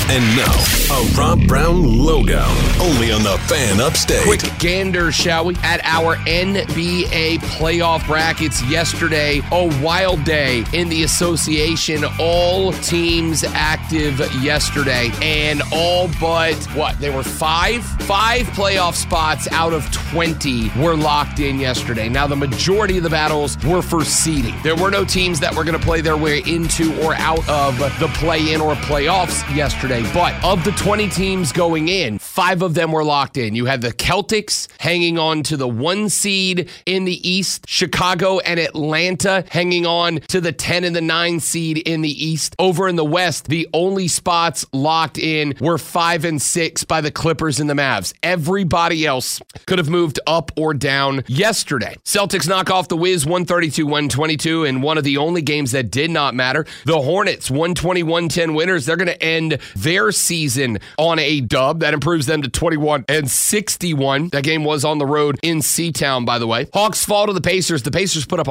And now, a Rob Brown Lowdown, only on the Fan Upstate. Quick gander, shall we, at our NBA playoff brackets yesterday. A wild day in the association. All teams active yesterday. And all but, they were five playoff spots out of 20 were locked in yesterday. Now, the majority of the battles were for seeding. There were no teams that were going to play their way into or out of the play-in or playoffs yesterday. But of the 20 teams going in, 5 of them were locked in. You had the Celtics hanging on to the 1 seed in the East, Chicago and Atlanta hanging on to the 10 and the 9 seed in the East. Over in the West, the only spots locked in were 5 and 6 by the Clippers and the Mavs. Everybody else could have moved up or down yesterday. Celtics knock off the Wiz 132-122 in one of the only games that did not matter. The Hornets 121-10 winners. They're going to end their season on a dub. That improves them to 21-61. That game was on the road in Seatown, by the way. Hawks fall to the Pacers. The Pacers put up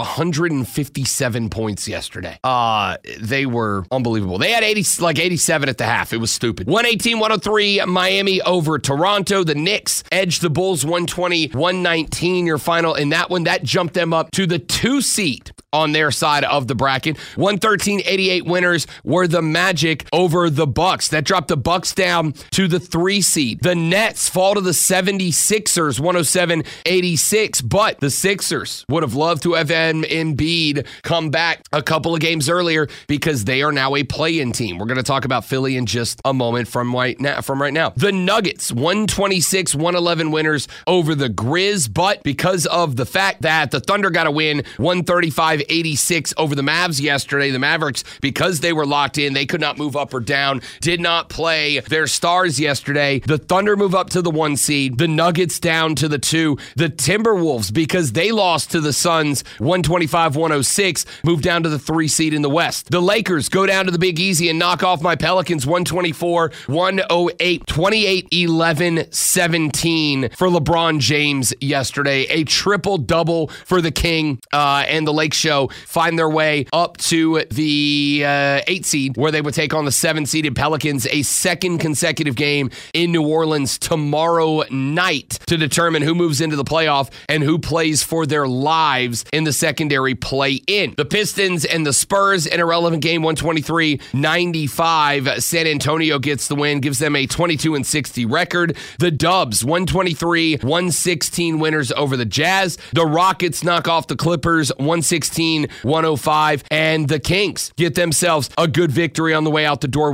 157 points yesterday. They were unbelievable. They had 87 at the half. It was stupid. 118-103 Miami over Toronto. The Knicks edged the Bulls 120-119. Your final in that one. That jumped them up to the 2 seed on their side of the bracket. 113-88 winners were the Magic over the Bucks. That dropped the Bucks down to the 3 seed. The Nets fall to the 76ers, 107-86. But the Sixers would have loved to have Embiid come back a couple of games earlier because they are now a play-in team. We're going to talk about Philly in just a moment from right now. The Nuggets, 126-111 winners over the Grizz. But because of the fact that the Thunder got a win, 135-86 over the Mavs yesterday, the Mavericks, because they were locked in, they could not move up or down, did not play their stars yesterday. The Thunder move up to the 1 seed, the Nuggets down to the 2. The Timberwolves, because they lost to the Suns 125-106, moved down to the 3 seed in the West. The Lakers go down to the Big Easy and knock off my Pelicans 124-108, 28-11-17 for LeBron James yesterday. A triple-double for the King and the Lake Show find their way up to the 8 seed, where they would take on the 7-seeded Pelicans. A second consecutive game in New Orleans tomorrow night to determine who moves into the playoff and who plays for their lives in the secondary play-in. The Pistons and the Spurs, an irrelevant game, 123-95. San Antonio gets the win, gives them a 22-60 record. The Dubs, 123-116 winners over the Jazz. The Rockets knock off the Clippers, 116-105. And the Kings get themselves a good victory on the way out the door,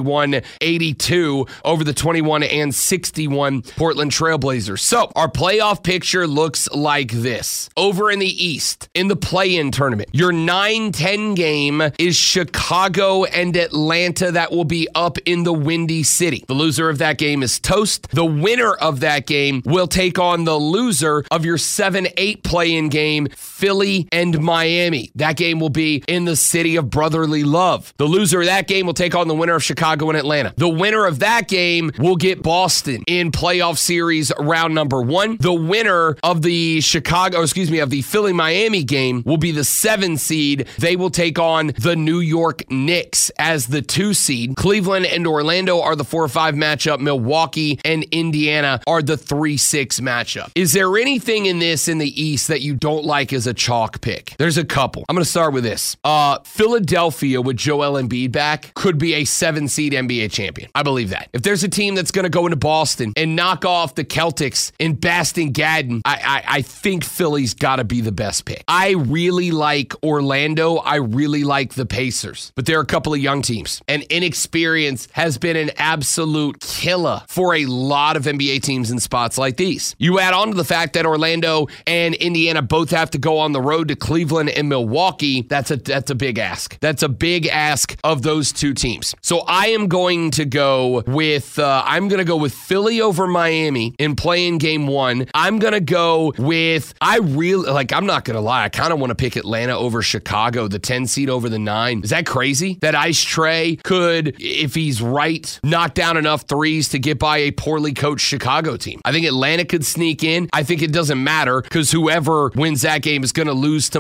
121-82 over the 21-61 Portland Trailblazers. So our playoff picture looks like this. Over in the East, in the play-in tournament, your 9-10 game is Chicago and Atlanta. That will be up in the Windy City. The loser of that game is toast. The winner of that game will take on the loser of your 7-8 play-in game, Philly and Miami. That game will be in the city of brotherly love. The loser of that game will take on the winner of Chicago and Atlanta. The winner of that game will get Boston in playoff series round number 1. The winner of the Philly-Miami game will be the 7 seed. They will take on the New York Knicks as the 2 seed. Cleveland and Orlando are the 4-5 matchup. Milwaukee and Indiana are the 3-6 matchup. Is there anything in this in the East that you don't like as a chalk pick? There's a couple. I'm going to start with this. Philadelphia with Joel Embiid back could be a 7-seed NBA champion. I believe that. If there's a team that's going to go into Boston and knock off the Celtics in Boston-Garden, I think Philly's got to be the best pick. I really like Orlando. I really like the Pacers. But there are a couple of young teams. And inexperience has been an absolute killer for a lot of NBA teams in spots like these. You add on to the fact that Orlando and Indiana both have to go on the road to Cleveland and Milwaukee. That's a big ask. That's a big ask of those 2 teams. So I am going to go with Philly over Miami in play-in game 1. I'm going to go with, I'm not going to lie, I kind of want to pick Atlanta over Chicago, the 10 seed over the 9. Is that crazy? That Ice Trey could, if he's right, knock down enough threes to get by a poorly coached Chicago team. I think Atlanta could sneak in. I think it doesn't matter because whoever wins that game is going to lose to Miami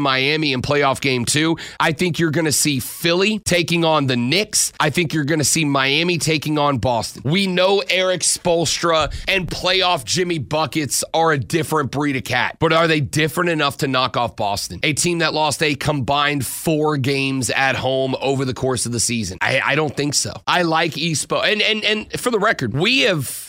Miami in playoff game 2. I think you're going to see Philly taking on the Knicks. I think you're going to see Miami taking on Boston. We know Eric Spoelstra and playoff Jimmy Buckets are a different breed of cat, but are they different enough to knock off Boston? A team that lost a combined 4 games at home over the course of the season. I don't think so. I like Espo. And for the record, we have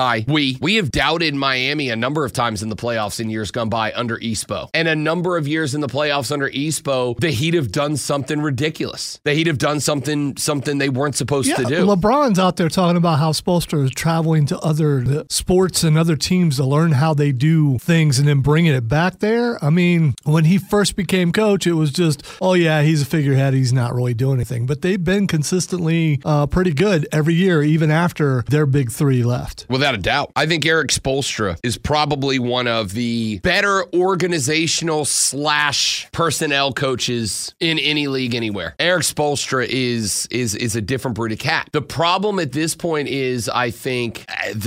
doubted Miami a number of times in the playoffs in years gone by under Espo. And a number of years in the playoffs under Espo, the Heat have done something ridiculous. The Heat have done something they weren't supposed to do. LeBron's out there talking about how Spoelstra is traveling to other sports and other teams to learn how they do things and then bringing it back there. I mean, when he first became coach, it was just, oh yeah, he's a figurehead. He's not really doing anything. But they've been consistently pretty good every year, even after their big 3 left. Without a doubt. I think Eric Spoelstra is probably one of the better organizational / personnel coaches in any league anywhere. Eric Spoelstra is a different breed of cat. The problem at this point is, I think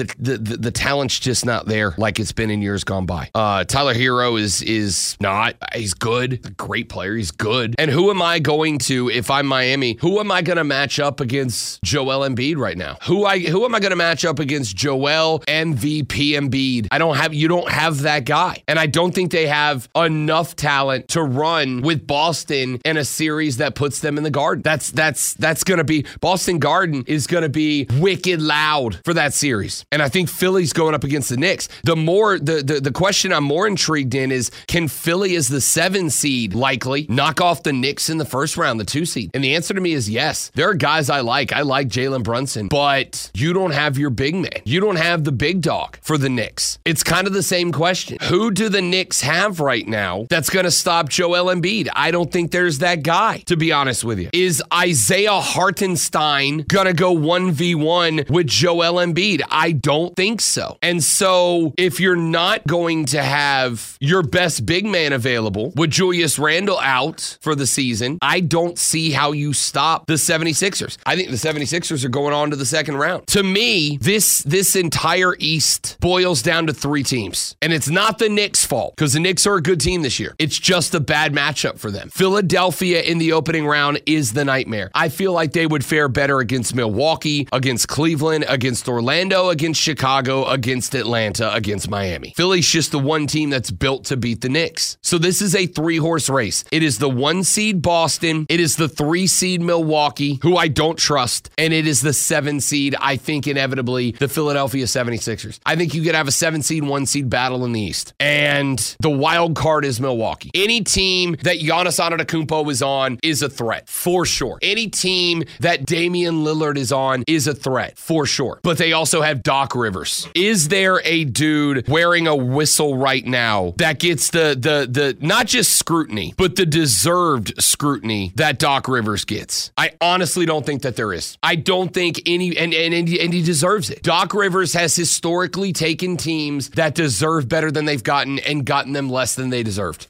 the talent's just not there like it's been in years gone by. Tyler Hero is not. He's good. He's a great player. He's good. And who am I going to, if I'm Miami, who am I going to match up against Joel Embiid right now? Who am I going to match up against Joel MVP Embiid? You don't have that guy. And I don't think they have enough talent to run with Boston in a series that puts them in the Garden. That's going to be, Boston Garden is going to be wicked loud for that series. And I think Philly's going up against the Knicks. The question I'm more intrigued in is, can Philly as the 7 seed likely knock off the Knicks in the first round, the 2 seed? And the answer to me is yes. There are guys I like. I like Jalen Brunson, but you don't have your big man. You don't have the big dog for the Knicks. It's kind of the same question. Who do the Knicks have right now that's going to stop Joel Embiid? I don't think there's that guy, to be honest with you. Is Isaiah Hartenstein going to go 1v1 with Joel Embiid? I don't think so. And so if you're not going to have your best big man available with Julius Randle out for the season, I don't see how you stop the 76ers. I think the 76ers are going on to the second round. To me, this entire East boils down to 3 teams. And it's not the Knicks' fault, because the Knicks are a good team this year. It's just a bad matchup for them. Philadelphia in the opening round is the nightmare. I feel like they would fare better against Milwaukee, against Cleveland, against Orlando, against Chicago, against Atlanta, against Miami. Philly's just the one team that's built to beat the Knicks. So this is a 3-horse race. It is the 1 seed Boston. It is the 3 seed Milwaukee, who I don't trust. And it is the 7 seed, I think inevitably, the Philadelphia 76ers. I think you could have a 7 seed, 1 seed battle in the East. And the wild card is Milwaukee. Any team that Giannis Antetokounmpo is on is a threat, for sure. Any team that Damian Lillard is on is a threat, for sure. But they also have Doc Rivers. Is there a dude wearing a whistle right now that gets the not just scrutiny, but the deserved scrutiny that Doc Rivers gets? I honestly don't think that there is. I don't think any, and he deserves it. Doc Rivers has historically taken teams that deserve better than they've gotten and gotten them less than they deserved.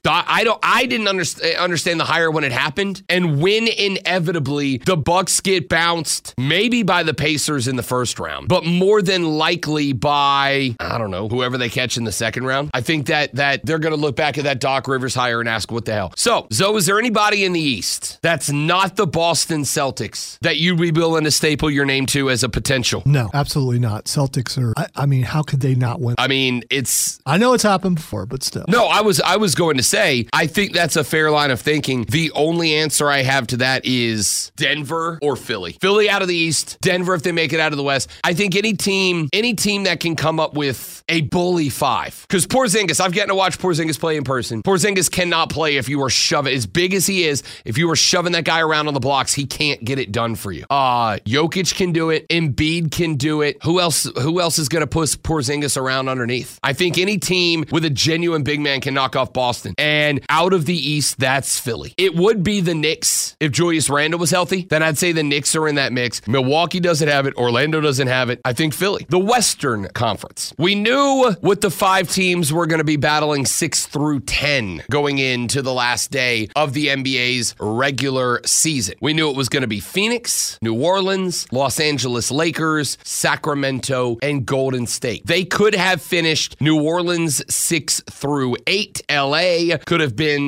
I didn't understand the hire when it happened, and when inevitably the Bucks get bounced, maybe by the Pacers in the first round, but more than likely by, I don't know, whoever they catch in the second round. I think that they're going to look back at that Doc Rivers hire and ask, what the hell? So, Zoe, is there anybody in the East that's not the Boston Celtics that you'd be willing to staple your name to as a potential? No, absolutely not. Celtics are, I mean, how could they not win? I mean, I know it's happened before, but still. No, I was going to say, I think that's a fair line of thinking. The only answer I have to that is Denver or Philly. Philly out of the East, Denver if they make it out of the West. I think any team that can come up with a bully 5. Because Porzingis, I've gotten to watch Porzingis play in person. Porzingis cannot play if you are shoving, as big as he is, if you are shoving that guy around on the blocks, he can't get it done for you. Jokic can do it. Embiid can do it. Who else is going to push Porzingis around underneath? I think any team with a genuine big man can knock off Boston. And out of the East, that's Philly. It would be the Knicks if Julius Randle was healthy. Then I'd say the Knicks are in that mix. Milwaukee doesn't have it. Orlando doesn't have it. I think Philly. The Western Conference. We knew what the 5 teams were going to be battling 6 through 10 going into the last day of the NBA's regular season. We knew it was going to be Phoenix, New Orleans, Los Angeles Lakers, Sacramento, and Golden State. They could have finished New Orleans 6 through 8. LA could have been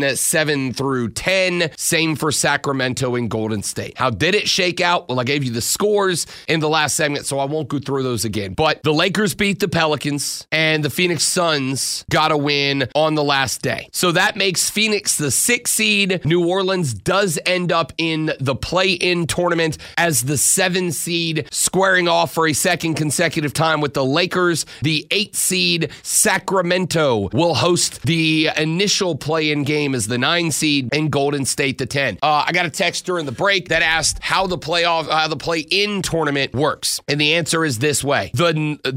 in 7 through 10. Same for Sacramento and Golden State. How did it shake out? Well, I gave you the scores in the last segment, so I won't go through those again. But the Lakers beat the Pelicans, and the Phoenix Suns got a win on the last day. So that makes Phoenix the 6th seed. New Orleans does end up in the play-in tournament as the 7th seed, squaring off for a second consecutive time with the Lakers. The 8th seed, Sacramento, will host the initial play-in game as the 9 seed, and Golden State the 10. I got a text during the break that asked how the play-in tournament works, and the answer is this way. The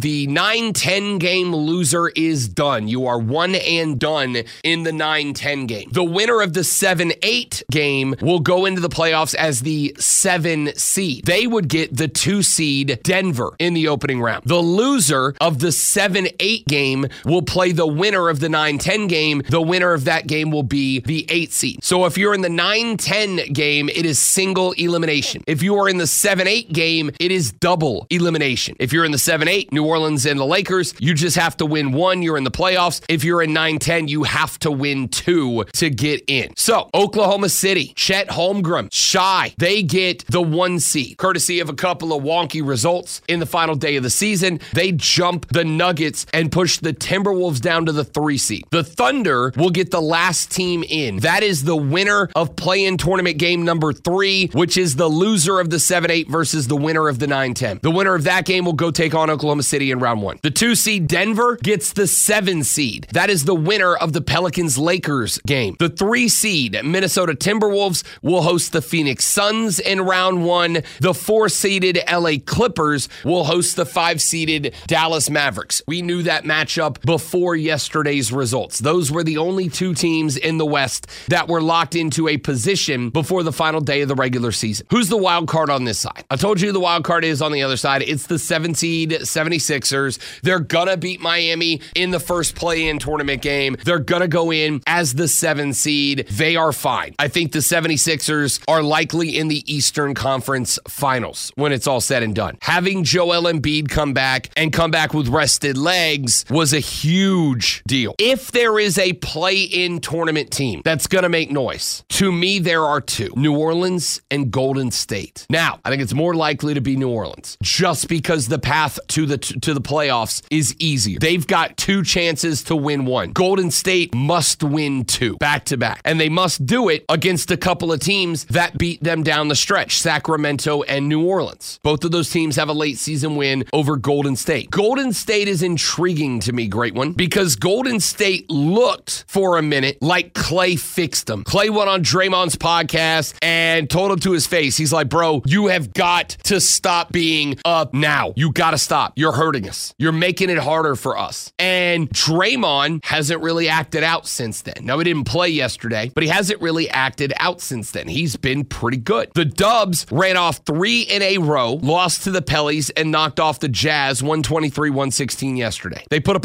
9-10 game loser is done. You are one and done in the 9-10 game. The winner of the 7-8 game will go into the playoffs as the 7 seed. They would get the 2 seed Denver in the opening round. The loser of the 7-8 game will play the winner of the 9-10 game. The winner of that game will be the 8 seed. So if you're in the 9-10 game, it is single elimination. If you are in the 7-8 game, it is double elimination. If you're in the 7-8, New Orleans and the Lakers, you just have to win 1. You're in the playoffs. If you're in 9-10, you have to win 2 to get in. So Oklahoma City, Chet Holmgren, Shai, they get the 1 seed. Courtesy of a couple of wonky results in the final day of the season, they jump the Nuggets and push the Timberwolves down to the 3 seed. The Thunder will get the last team in. That is the winner of play-in tournament game number 3, which is the loser of the 7-8 versus the winner of the 9-10. The winner of that game will go take on Oklahoma City in round 1. The 2 seed Denver gets the 7 seed. That is the winner of the Pelicans-Lakers game. The 3 seed Minnesota Timberwolves will host the Phoenix Suns in round 1. The 4-seeded LA Clippers will host the 5-seeded Dallas Mavericks. We knew that matchup before yesterday's results. Those were the only 2 teams in the West that were locked into a position before the final day of the regular season. Who's the wild card on this side? I told you the wild card is on the other side. It's the 7-seed 76ers. They're gonna beat Miami in the first play-in tournament game. They're gonna go in as the 7 seed. They are fine. I think the 76ers are likely in the Eastern Conference Finals when it's all said and done. Having Joel Embiid come back with rested legs was a huge deal. If there is a play-in tournament team that's gonna make noise, to me there are 2, New Orleans and Golden State. Now, I think it's more likely to be New Orleans just because the path to the playoffs is easier. They've got 2 chances to win 1. Golden State must win 2 back-to-back, and they must do it against a couple of teams that beat them down the stretch, Sacramento and New Orleans. Both of those teams have a late season win over Golden State. Golden State is intriguing to me, Great One, because Golden State looked for a minute like Clay fixed them. Clay went on Draymond's podcast and told him to his face, he's like, bro, you have got to stop being up now. You got to stop. You're hurting us. You're making it harder for us. And Draymond hasn't really acted out since then. Now, he didn't play yesterday, but he hasn't really acted out since then. He's been pretty good. The Dubs ran off 3 in a row, lost to the Pellies, and knocked off the Jazz 123-116 yesterday. They put up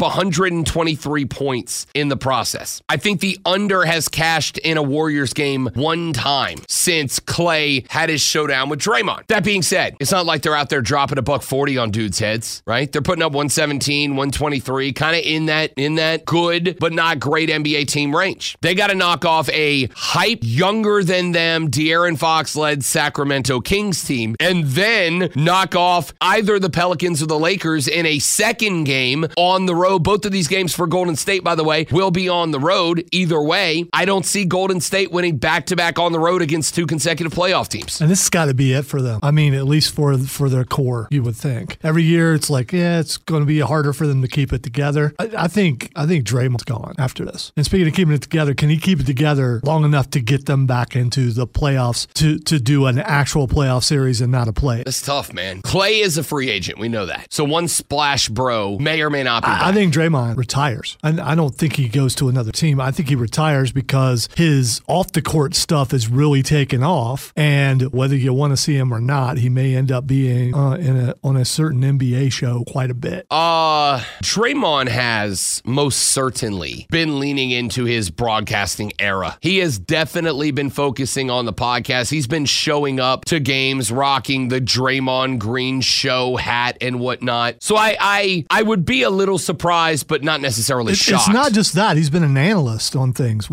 123 points in the process. I think the under has cashed in a Warriors game 1 time since Clay had his showdown with Draymond. That being said, it's not like they're out there dropping $140 on dudes' heads, right? They're putting up 117, 123, kind of in that good but not great NBA team range. They got to knock off a hype, younger than them, De'Aaron Fox-led Sacramento Kings team, and then knock off either the Pelicans or the Lakers in a second game on the road. Both of these games for Golden State, by the way, will be on the road. Either way, I don't see Golden State winning back-to-back on the road against 2 consecutive playoff teams. And this has got to be it for them. I mean, at least for their core, you would think. Every year, it's like, yeah, it's going to be harder for them to keep it together. I think Draymond's gone after this. And speaking of keeping it together, can he keep it together long enough to get them back into the playoffs to do an actual playoff series and not a play? It's tough, man. Clay is a free agent. We know that. So one splash bro may or may not be back. I think Draymond retires. I don't think he goes to another team. I think he retires because his off-the-court stuff is really taken off, and whether you want to see him or not, he may end up being on a certain NBA show quite a bit. Draymond has most certainly been leaning into his broadcasting era. He has definitely been focusing on the podcast. He's been showing up to games rocking the Draymond Green show hat and whatnot. So I would be a little surprised, but not necessarily shocked. It's not just that. He's been an analyst on things.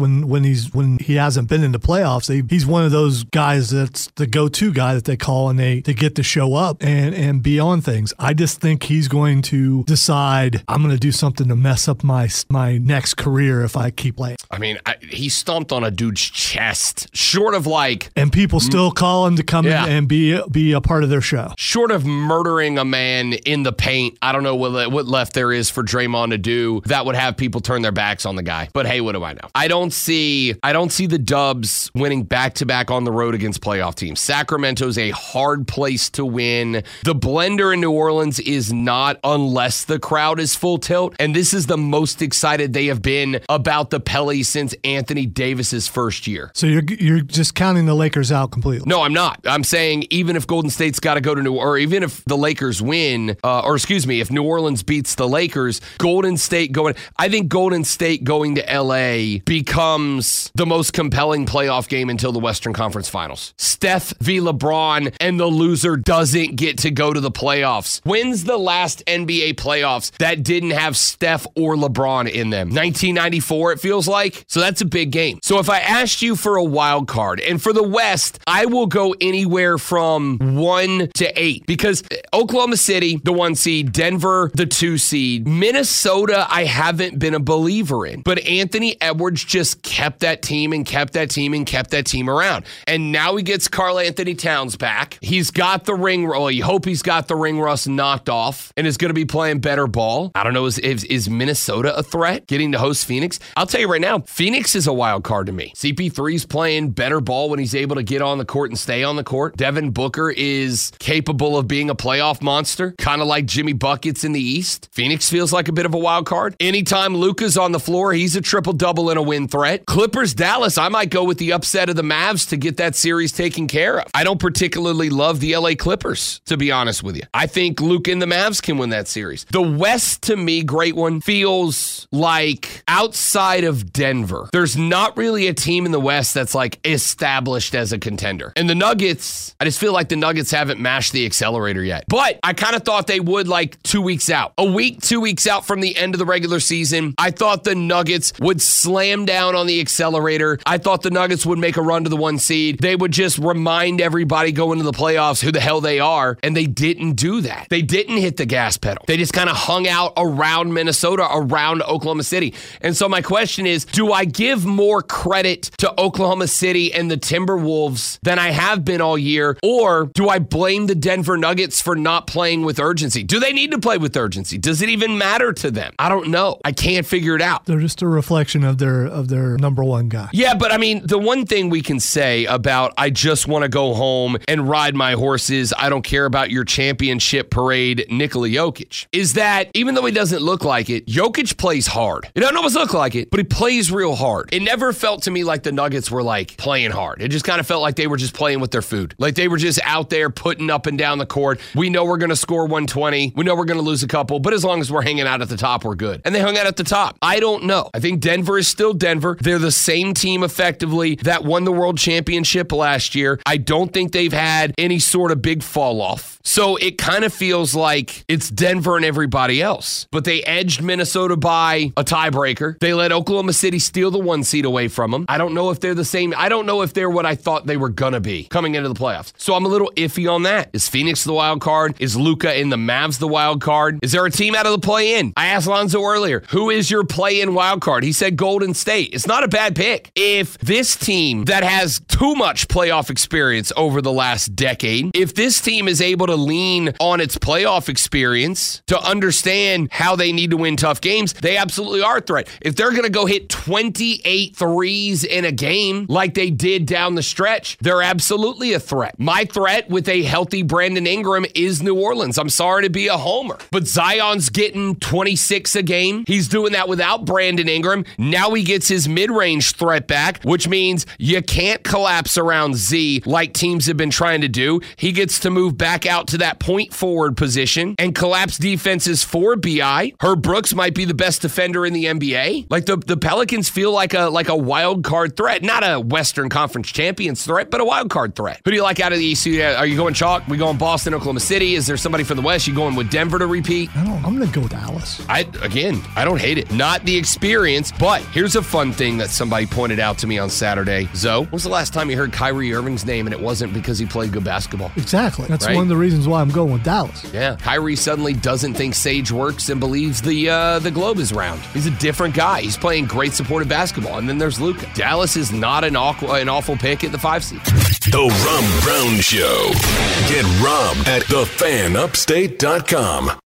when he hasn't been in the playoffs. He's one of those guys that's the go-to guy that they call and they get to show up and be on things. I just think he's going to decide, I'm going to do something to mess up my next career if I keep playing. I mean, he stomped on a dude's chest, short of like... And people still call him to come in and be a part of their show. Short of murdering a man in the paint, I don't know what left there is for Draymond to do that would have people turn their backs on the guy. But hey, what do I know? I don't see the Dubs winning back-to-back on the road against playoff teams. Sacramento's a hard place to win. The blender in New Orleans is not unless the crowd is full tilt. And this is the most excited they have been about the Pelly since Anthony Davis's first year. So you're just counting the Lakers out completely? No, I'm not. I'm saying even if Golden State's got to go to or even if the Lakers win, if New Orleans beats the Lakers, I think Golden State going to LA becomes the most compelling playoff game until the Western Conference Finals. Steph v. LeBron, and the loser doesn't get to go to the playoffs. When's the last NBA playoffs that didn't have Steph or LeBron in them? 1994, it feels like. So that's a big game. So if I asked you for a wild card, and for the West, I will go anywhere from 1 to 8 because Oklahoma City, the 1 seed, Denver, the 2 seed, Minnesota, I haven't been a believer in, but Anthony Edwards just kept that team around. And now he gets Karl Anthony Towns back. He's got the ring, you hope he's got the ring rust knocked off and is going to be playing better ball. I don't know, is Minnesota a threat getting to host Phoenix? I'll tell you right now, Phoenix is a wild card to me. CP3's playing better ball when he's able to get on the court and stay on the court. Devin Booker is capable of being a playoff monster, kind of like Jimmy Buckets in the East. Phoenix feels like a bit of a wild card. Anytime Luka's on the floor, he's a triple-double and a win threat. Clippers, Dallas, I might go with the upset of the Mavs to get that series taken care of. I don't particularly love the LA Clippers, to be honest with you. I think Luka and the Mavs can win that series. The West, to me, great one, feels like outside of Denver, there's not really a team in the West that's like established as a contender. And the Nuggets, I just feel like the Nuggets haven't mashed the accelerator yet. But I kind of thought they would like 2 weeks out. 2 weeks out from the end of the regular season, I thought the Nuggets would slam down on the accelerator. I thought the Nuggets would make a run to the 1 seed. They would just remind everybody going to the playoffs who the hell they are, and they didn't do that. They didn't hit the gas pedal. They just kind of hung out around Minnesota, around Oklahoma City. And so my question is, do I give more credit to Oklahoma City and the Timberwolves than I have been all year, or do I blame the Denver Nuggets for not playing with urgency? Do they need to play with urgency? Does it even matter to them? I don't know. I can't figure it out. They're just a reflection of their number one guy. Yeah, but I mean, the one thing we can say about I just want to go home and ride my horses, I don't care about your championship parade, Nikola Jokic, is that even though he doesn't look like it, Jokic plays hard. He doesn't always look like it, but he plays real hard. It never felt to me like the Nuggets were like playing hard. It just kind of felt like they were just playing with their food. Like they were just out there putting up and down the court. We know we're going to score 120. We know we're going to lose a couple, but as long as we're hanging out at the top, we're good. And they hung out at the top. I don't know. I think Denver is still Denver. They're the same team effectively that won the world championship last year. I don't think they've had any sort of big fall off. So it kind of feels like it's Denver and everybody else. But they edged Minnesota by a tiebreaker. They let Oklahoma City steal the 1 seed away from them. I don't know if they're the same. I don't know if they're what I thought they were going to be coming into the playoffs. So I'm a little iffy on that. Is Phoenix the wild card? Is Luka and the Mavs the wild card? Is there a team out of the play-in? I asked Lonzo earlier, who is your play-in wild card? He said Golden State. It's not a bad pick. If this team that has too much playoff experience over the last decade, if this team is able to lean on its playoff experience to understand how they need to win tough games, they absolutely are a threat. If they're going to go hit 28 threes in a game like they did down the stretch, they're absolutely a threat. My threat with a healthy Brandon Ingram is New Orleans. I'm sorry to be a homer, but Zion's getting 26 a game. He's doing that without Brandon Ingram. Now he gets his mid-range threat back, which means you can't collapse around Z like teams have been trying to do. He gets to move back out to that point forward position and collapse defenses for BI. Herb Brooks might be the best defender in the NBA. Like the Pelicans feel like a wild card threat, not a Western Conference Champions threat, but a wild card threat. Who do you like out of the East? Are you going chalk? We going Boston, Oklahoma City? Is there somebody from the West? You going with Denver to repeat? I'm going to go Dallas. I don't hate it. Not the experience, but here's a fun one thing that somebody pointed out to me on Saturday. Zoe, when was the last time you heard Kyrie Irving's name and it wasn't because he played good basketball? Exactly. That's Right? one of the reasons why I'm going with Dallas. Yeah. Kyrie suddenly doesn't think Sage works and believes the globe is round. He's a different guy. He's playing great supportive basketball. And then there's Luka. Dallas is not an awful pick at the 5 seed. The Rob Brown Show. Get Rob at thefanupstate.com.